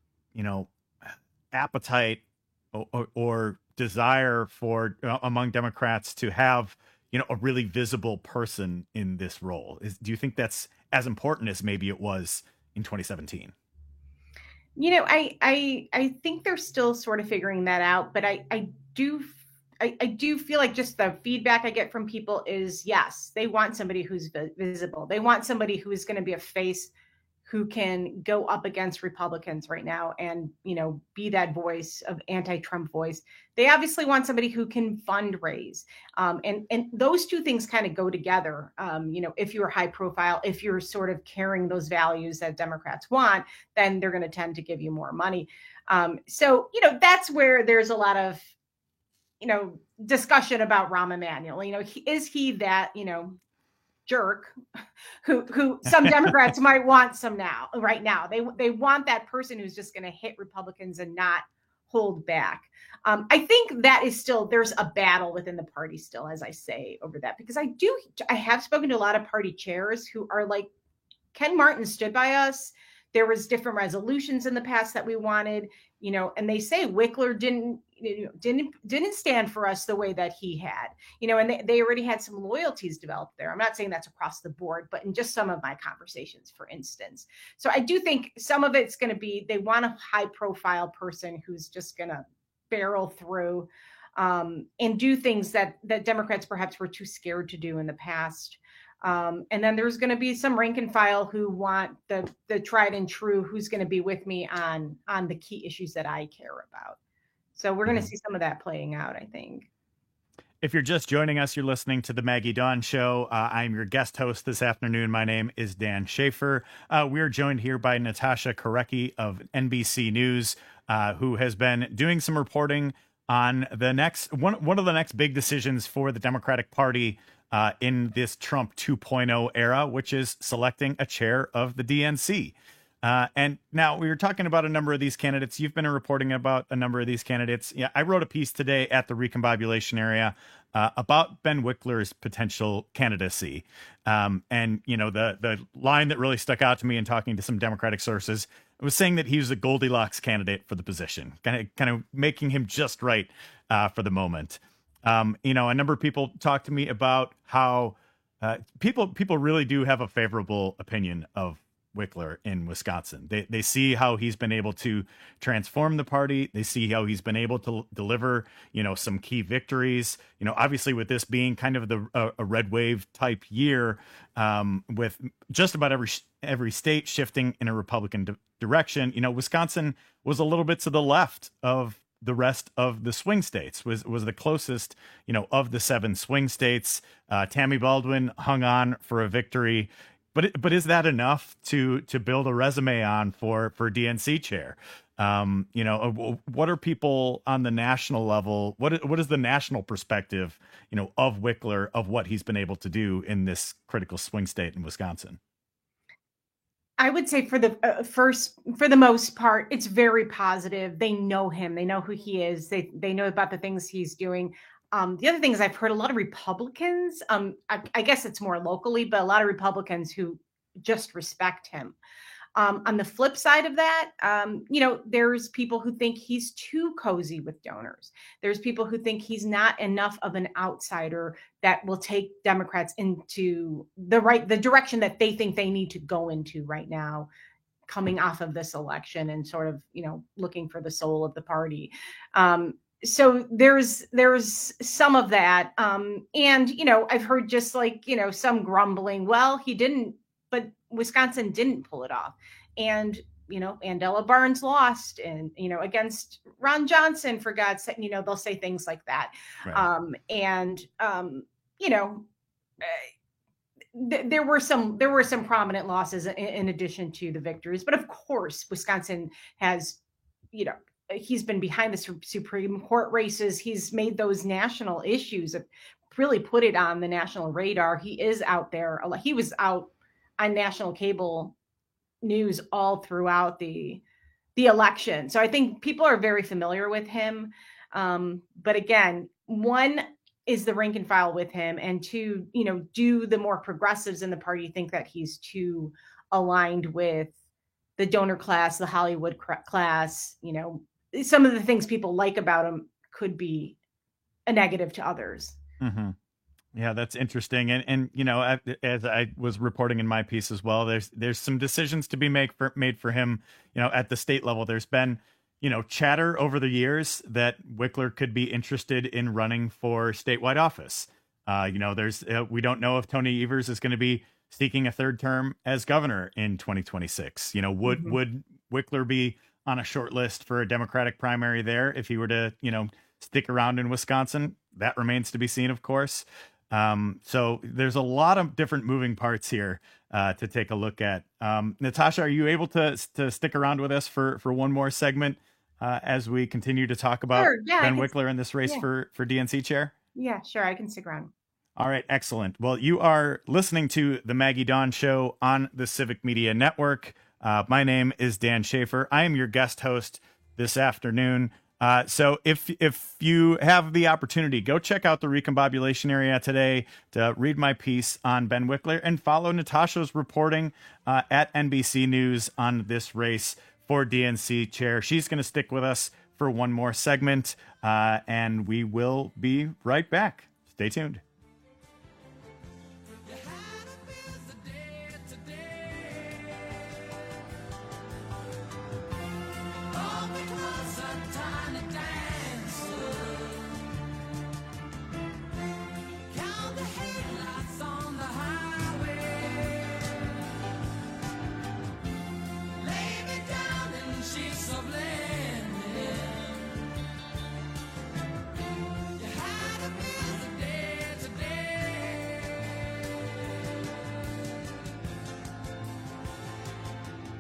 appetite or desire for among Democrats to have, a really visible person in this role? Do you think that's as important as maybe it was in 2017? I think they're still sort of figuring that out, but I do feel like just the feedback I get from people is, yes, they want somebody who's visible. They want somebody who is going to be a face who can go up against Republicans right now and, be that voice of anti-Trump voice. They obviously want somebody who can fundraise. And those two things kind of go together. If you're high profile, if you're sort of carrying those values that Democrats want, then they're going to tend to give you more money. So, that's where there's a lot of, discussion about Rahm Emanuel. Is he that, jerk who some Democrats might want right now. They want that person who's just going to hit Republicans and not hold back. I think that is still, there's a battle within the party still, as I say, over that, because I have spoken to a lot of party chairs who are like, Ken Martin stood by us. There was different resolutions in the past that we wanted, and they say Wickler didn't stand for us the way that he had, and they already had some loyalties developed there. I'm not saying that's across the board, but in just some of my conversations, for instance. So I do think some of it's going to be, they want a high profile person who's just going to barrel through and do things that Democrats perhaps were too scared to do in the past. And then there's going to be some rank and file who want the tried and true, who's going to be with me on the key issues that I care about. So we're going to see some of that playing out, I think. If you're just joining us, you're listening to the Maggie Dawn Show. I'm your guest host this afternoon. My name is Dan Schaefer. We are joined here by Natasha Korecki of NBC News, who has been doing some reporting on the next one of the next big decisions for the Democratic Party in this Trump 2.0 era, which is selecting a chair of the DNC. And now we were talking about a number of these candidates. You've been reporting about a number of these candidates. Yeah, I wrote a piece today at the Recombobulation area about Ben Wickler's potential candidacy. And, you know, the line that really stuck out to me in talking to some Democratic sources was saying that he was a Goldilocks candidate for the position, kind of making him just right for the moment. You know, a number of people talked to me about how people really do have a favorable opinion of Wickler in Wisconsin. They see how he's been able to transform the party. They see how he's been able to deliver, you know, some key victories. You know, obviously with this being kind of a red wave type year, with just about every state shifting in a Republican direction, you know, Wisconsin was a little bit to the left of the rest of the swing states, was the closest, you know, of the 7 swing states. Tammy Baldwin hung on for a victory. But is that enough to build a resume on for DNC chair? You know, what are people on the national level? What is the national perspective, you know, of Wickler, of what he's been able to do in this critical swing state in Wisconsin? I would say for the most part, it's very positive. They know him. They know who he is. They know about the things he's doing. The other thing is I've heard a lot of Republicans, I guess it's more locally, but a lot of Republicans who just respect him. On the flip side of that, you know, there's people who think he's too cozy with donors. There's people who think he's not enough of an outsider that will take Democrats into the direction that they think they need to go into right now, coming off of this election and sort of, you know, looking for the soul of the party. So there's some of that. And, you know, I've heard just like, you know, some grumbling, well, he didn't, but Wisconsin didn't pull it off. And, you know, Andela Barnes lost and, you know, against Ron Johnson, for God's sake, you know, they'll say things like that. Right. You know, there were some prominent losses in addition to the victories. But of course, Wisconsin has, you know, he's been behind the Supreme Court races. He's made those national issues, really put it on the national radar. He is out there. He was out on national cable news all throughout the election. So I think people are very familiar with him. But again, one is the rank and file with him, and two, you know, do the more progressives in the party think that he's too aligned with the donor class, the Hollywood class? You know, some of the things people like about him could be a negative to others. Mm-hmm. Yeah, that's interesting. And you know, as I was reporting in my piece as well, there's some decisions to be made for him, you know, at the state level. There's been, you know, chatter over the years that Wickler could be interested in running for statewide office. You know, we don't know if Tony Evers is going to be seeking a third term as governor in 2026. You know, would Wickler be on a short list for a Democratic primary there if he were to, you know, stick around in Wisconsin? That remains to be seen, of course. So there's a lot of different moving parts here to take a look at. Natasha, are you able to stick around with us for one more segment as we continue to talk about Ben Wickler in this race for DNC chair? Yeah, sure. I can stick around. All right. Excellent. Well, you are listening to the Maggie Dawn Show on the Civic Media Network. My name is Dan Schaefer. I am your guest host this afternoon. So if you have the opportunity, go check out the Recombobulation area today to read my piece on Ben Wickler and follow Natasha's reporting at NBC News on this race for DNC chair. She's going to stick with us for one more segment, and we will be right back. Stay tuned.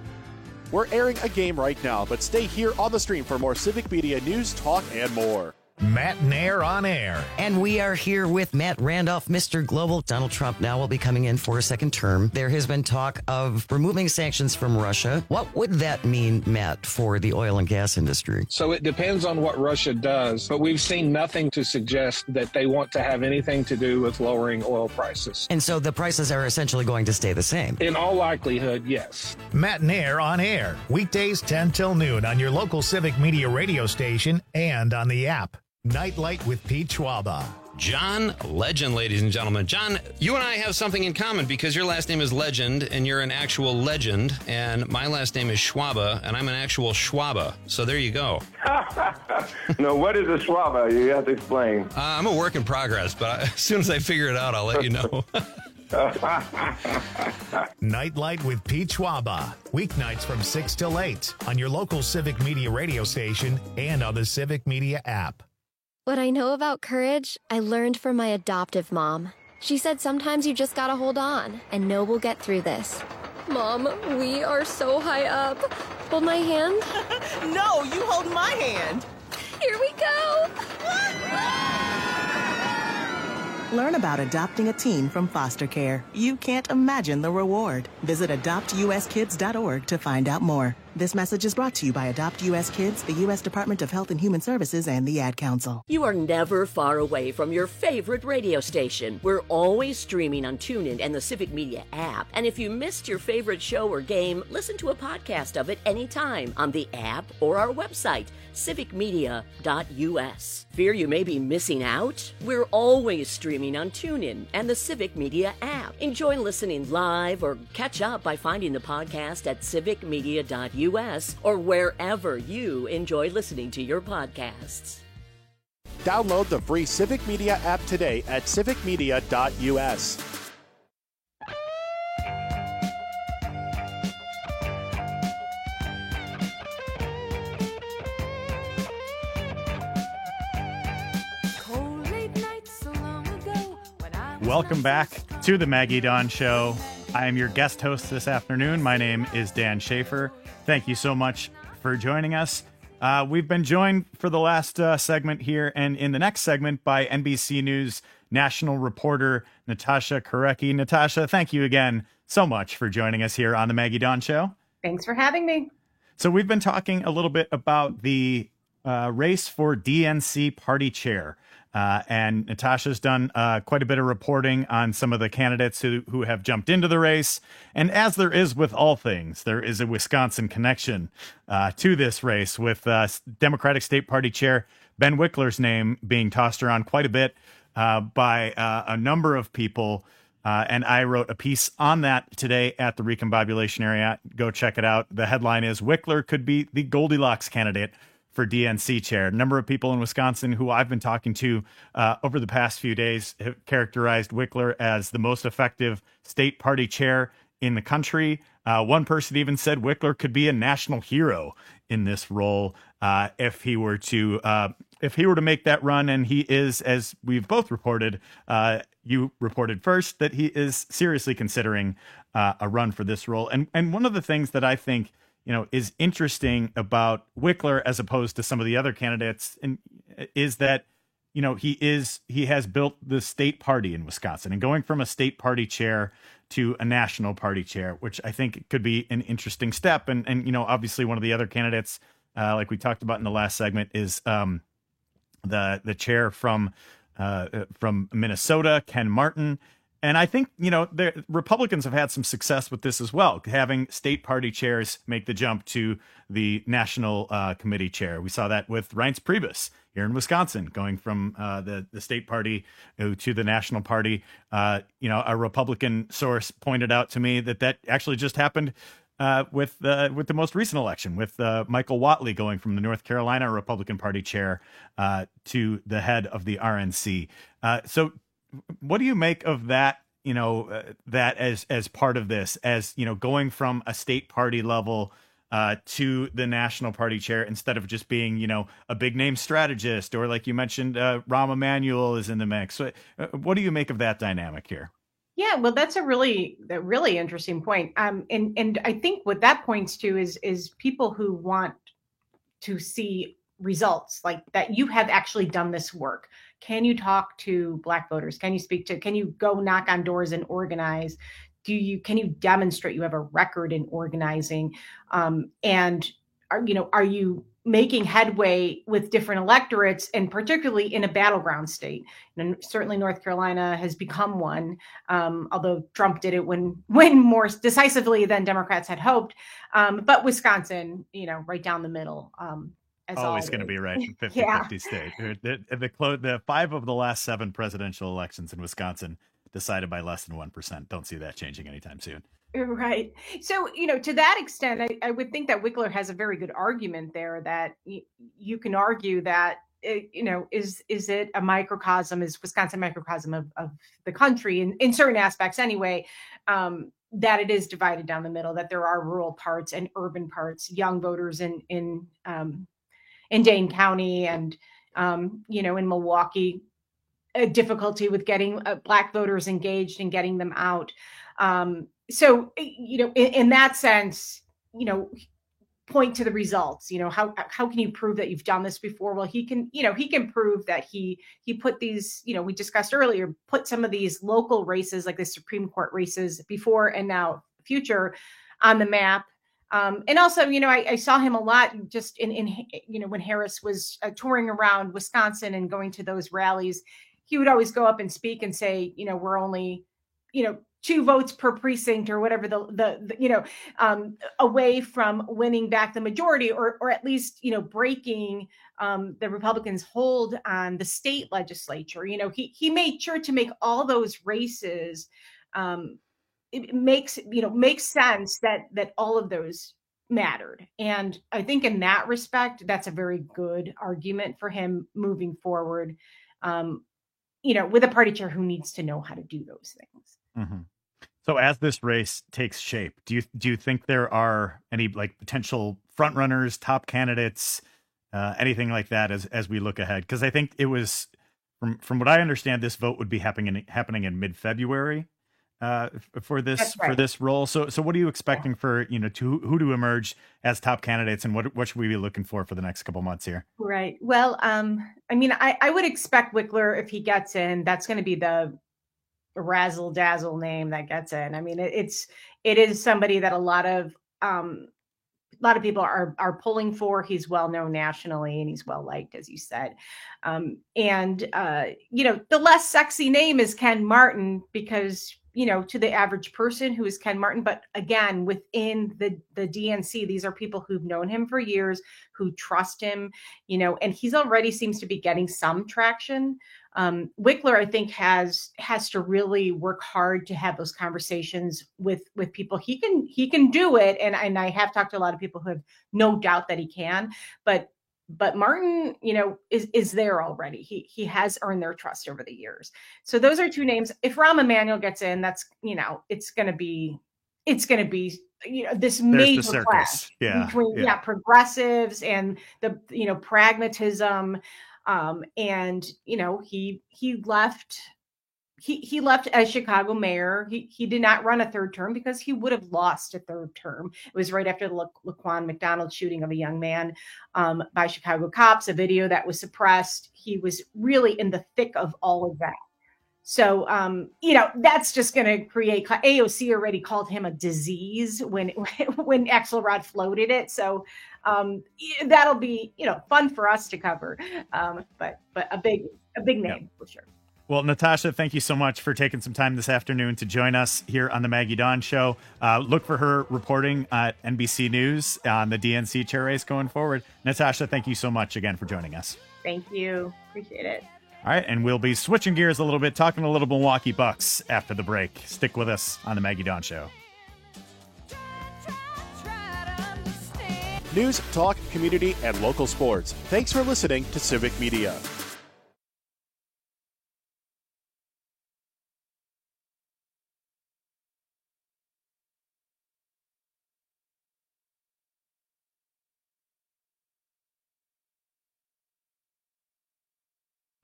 We're airing a game right now, but stay here on the stream for more Civic Media news, talk, and more. Matt Nair on air. And we are here with Matt Randolph, Mr. Global. Donald Trump now will be coming in for a second term. There has been talk of removing sanctions from Russia. What would that mean, Matt, for the oil and gas industry? So it depends on what Russia does, but we've seen nothing to suggest that they want to have anything to do with lowering oil prices. And so the prices are essentially going to stay the same? In all likelihood, yes. Matt Nair on air. Weekdays 10 till noon on your local Civic Media radio station and on the app. Nightlight with Pete Schwaba. John Legend, ladies and gentlemen. John, you and I have something in common because your last name is Legend and you're an actual legend, and my last name is Schwaba and I'm an actual Schwaba. So there you go. No, what is a Schwaba? You have to explain. I'm a work in progress, but as soon as I figure it out, I'll let you know. Nightlight with Pete Schwaba. Weeknights from 6 till 8 on your local Civic Media radio station and on the Civic Media app. What I know about courage, I learned from my adoptive mom. She said sometimes you just gotta hold on and know we'll get through this. Mom, we are so high up. Hold my hand. No, you hold my hand. Here we go. Learn about adopting a teen from foster care. You can't imagine the reward. Visit adoptuskids.org to find out more. This message is brought to you by Adopt U.S. Kids, the U.S. Department of Health and Human Services, and the Ad Council. You are never far away from your favorite radio station. We're always streaming on TuneIn and the Civic Media app. And if you missed your favorite show or game, listen to a podcast of it anytime on the app or our website, civicmedia.us. Fear you may be missing out? We're always streaming on TuneIn and the Civic Media app. Enjoy listening live or catch up by finding the podcast at civicmedia.us or wherever you enjoy listening to your podcasts. Download the free Civic Media app today at civicmedia.us. Welcome back to the Maggie Dawn Show. I am your guest host this afternoon. My name is Dan Schaefer. Thank you so much for joining us. We've been joined for the last segment here and in the next segment by NBC News national reporter Natasha Korecki. Natasha, thank you again so much for joining us here on the Maggie Dawn Show. Thanks for having me. So we've been talking a little bit about the race for DNC party chair. And Natasha's done quite a bit of reporting on some of the candidates who have jumped into the race. And as there is with all things, there is a Wisconsin connection to this race with Democratic State Party Chair Ben Wickler's name being tossed around quite a bit by a number of people. And I wrote a piece on that today at the Recombobulation area. Go check it out. The headline is Wickler could be the Goldilocks candidate for DNC chair. A number of people in Wisconsin who I've been talking to over the past few days have characterized Wickler as the most effective state party chair in the country. One person even said Wickler could be a national hero in this role if he were to make that run. And he is, as we've both reported, you reported first, that he is seriously considering a run for this role. And one of the things that I think is interesting about Wickler as opposed to some of the other candidates is that, he has built the state party in Wisconsin, and going from a state party chair to a national party chair, which I think could be an interesting step. And obviously one of the other candidates, like we talked about in the last segment, is the chair from Minnesota, Ken Martin. And I think, the Republicans have had some success with this as well, having state party chairs make the jump to the national committee chair. We saw that with Reince Priebus here in Wisconsin, going from the state party to the national party. A Republican source pointed out to me that actually just happened with the most recent election, with Michael Whatley going from the North Carolina Republican Party chair to the head of the RNC. So what do you make of that, that as part of this, as, going from a state party level to the national party chair, instead of just being, a big name strategist, or like you mentioned, Rahm Emanuel is in the mix. So, what do you make of that dynamic here? Yeah, well, that's a really interesting point. And I think what that points to is people who want to see results, like that you have actually done this work. Can you talk to Black voters? Can you go knock on doors and organize? Can you demonstrate you have a record in organizing? And are you making headway with different electorates, and particularly in a battleground state? And certainly North Carolina has become one, although Trump did it win more decisively than Democrats had hoped. But Wisconsin, right down the middle. As always going to be right. 50-50 state. The 5 of the last 7 presidential elections in Wisconsin decided by less than 1%. Don't see that changing anytime soon. Right. So, to that extent, I would think that Wickler has a very good argument there, that you can argue that, is it a microcosm, is Wisconsin a microcosm of the country in certain aspects anyway, that it is divided down the middle, that there are rural parts and urban parts, young voters in Dane County and, in Milwaukee, a difficulty with getting Black voters engaged and getting them out. So, in that sense, point to the results. How can you prove that you've done this before? Well, he can prove that he put these, we discussed earlier, put some of these local races, like the Supreme Court races before and now future, on the map. And also, I saw him a lot just in when Harris was touring around Wisconsin and going to those rallies. He would always go up and speak and say, we're only, 2 votes per precinct or whatever away from winning back the majority, or at least, breaking the Republicans' hold on the state legislature. He made sure to make all those races. It makes sense that all of those mattered. And I think in that respect, that's a very good argument for him moving forward, with a party chair who needs to know how to do those things. Mm-hmm. So as this race takes shape, do you think there are any potential front runners, top candidates, anything like that as we look ahead? Because I think it was from what I understand, this vote would be happening in mid-February for this role. So what are you expecting for who to emerge as top candidates, and what should we be looking for the next couple months here? Right. Well, I would expect Wickler, if he gets in, that's going to be the razzle dazzle name that gets in. It is somebody that a lot of people are pulling for. He's well known nationally and he's well liked, as you said. The less sexy name is Ken Martin, because to the average person, who is Ken Martin? But again, within the DNC, these are people who've known him for years, who trust him, and he's already seems to be getting some traction. Wickler, I think, has to really work hard to have those conversations with people. He can do it, and I have talked to a lot of people who have no doubt that he can. But Martin, is there already. He has earned their trust over the years. So those are 2 names. If Rahm Emanuel gets in, that's it's going to be this major clash between progressives and the pragmatism. And he left as Chicago mayor. He did not run a 3rd term because he would have lost a 3rd term. It was right after the Laquan McDonald shooting of a young man by Chicago cops, a video that was suppressed. He was really in the thick of all of that. So, that's just going to create, AOC already called him a disease when Axelrod floated it. So, that'll be, fun for us to cover. But a big name for sure. Well, Natasha, thank you so much for taking some time this afternoon to join us here on the Maggie Dawn Show. Look for her reporting at NBC News on the DNC chair race going forward. Natasha, thank you so much again for joining us. Thank you. Appreciate it. All right, and we'll be switching gears a little bit, talking a little Milwaukee Bucks after the break. Stick with us on the Maggie Dawn Show. News, talk, community, and local sports. Thanks for listening to Civic Media.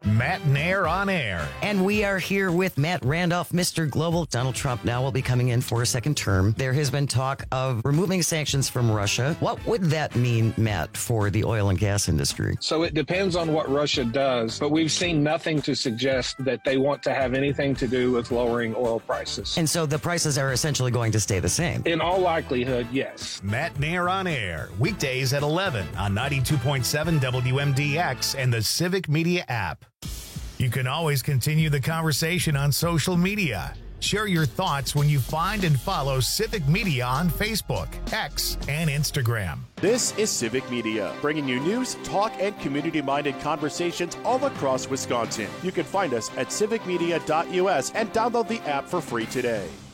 Matt Nair on Air. And we are here with Matt Randolph, Mr. Global. Donald Trump now will be coming in for a second term. There has been talk of removing sanctions from Russia. What would that mean, Matt, for the oil and gas industry? So it depends on what Russia does, but we've seen nothing to suggest that they want to have anything to do with lowering oil prices. And so the prices are essentially going to stay the same? In all likelihood, yes. Matt Nair on Air, weekdays at 11 on 92.7 WMDX and the Civic Media app. You can always continue the conversation on social media. Share your thoughts when you find and follow Civic Media on Facebook, X, and Instagram. This is Civic Media, bringing you news, talk, and community-minded conversations all across Wisconsin. You can find us at civicmedia.us and download the app for free today.